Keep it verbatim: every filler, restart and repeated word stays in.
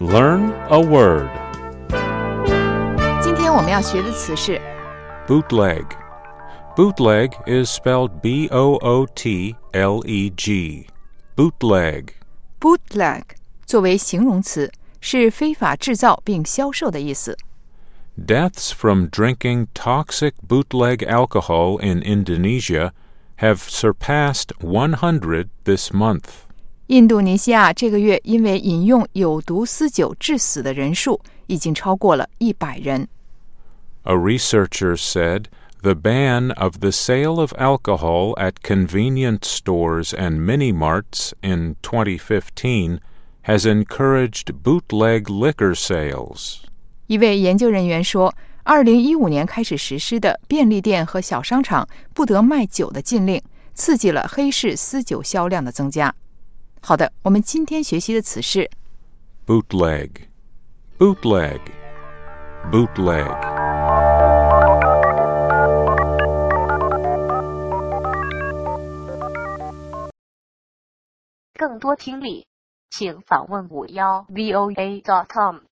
Learn a word. 今天我们要学的词是 Bootleg. Bootleg is spelled B O O T L E G. Bootleg. bootleg 作为形容词，是非法制造并销售的意思。 Deaths from drinking toxic bootleg alcohol in Indonesia have surpassed one hundred this month. 印度尼西亚这个月因为饮用有毒私酒致死的人数已经超过了一百人。 A researcher said the ban of the sale of alcohol at convenience stores and mini-marts in twenty fifteen has encouraged bootleg liquor sales. 一位研究人员说，二零一五年开始实施的便利店和小商场不得卖酒的禁令，刺激了黑市私酒销量的增加。好的，我们今天学习的词是 Bootleg. Bootleg. Bootleg. 更多听力，请访问五幺 V O A dot com。